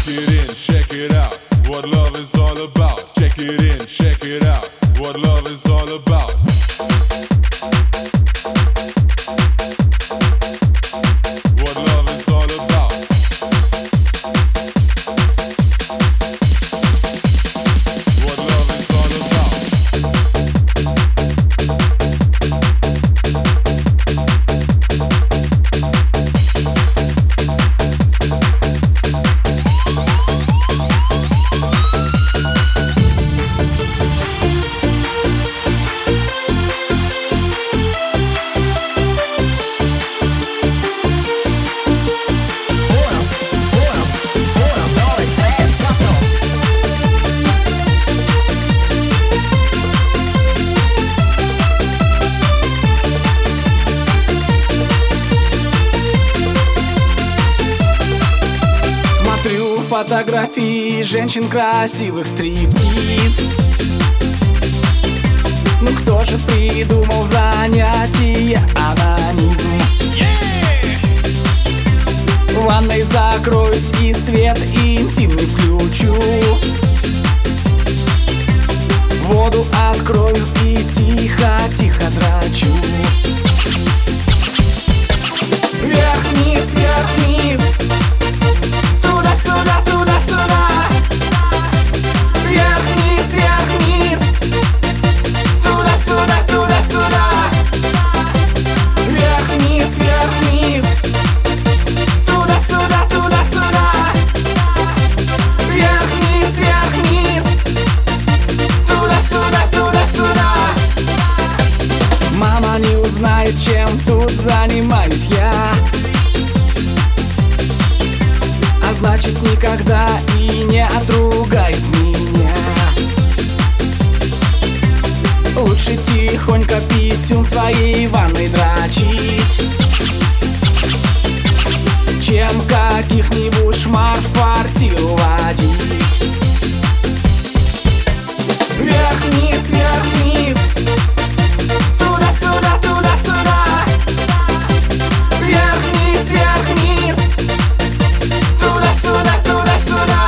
it in, check it out. What love is all about. Check it in, check it out. What love is all about. What love is all about. What love is all about. Фотографии женщин красивых, стриптиз. Ну кто же придумал занятие анонизм? В ванной закроюсь и свет интимный включу. Воду открою и тихо-тихо драчу. Вверх-вниз, вверх-вниз. Туда-сюда, туда-сюда. Вверх-вниз, вверх-вниз. Туда-сюда, туда-сюда. Вверх-вниз, вверх-вниз. Туда-сюда, туда-сюда. Вверх-вниз, вверх-вниз. Туда-сюда, туда-сюда. Мама не узнает, чем тут занимаюсь я. А значит, никогда и не отругает меня. Лучше тихонько писюн в своей ванной дрочить, чем каких-нибудь шмар в квартиру водить. Вверх-вниз, вверх-вниз. Туда-сюда, туда-сюда. Вверх-вниз, вверх-вниз. Туда-сюда, туда-сюда.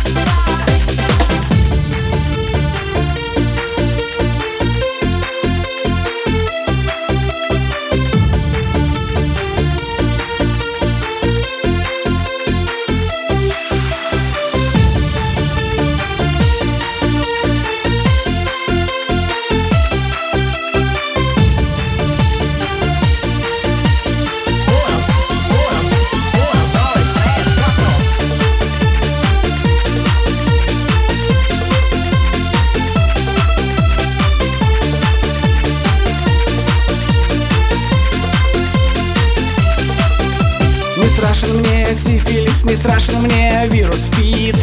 Не страшен мне сифилис, не страшен мне вирус СПИД.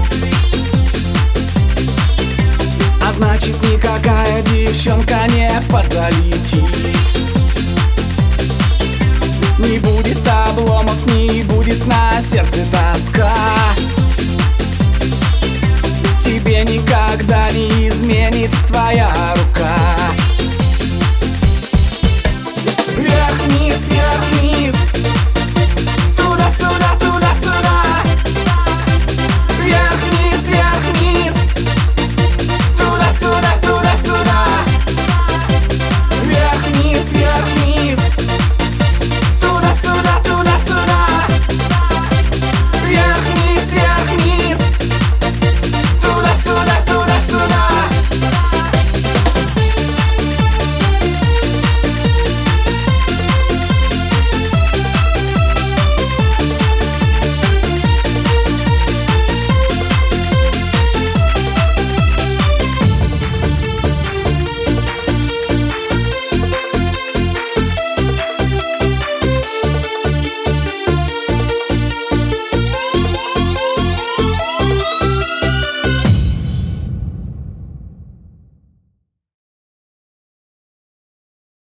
А значит, никакая девчонка не подзалетит. Не будет обломов, не будет на сердце тоска. Тебе никогда не изменит твоя рука.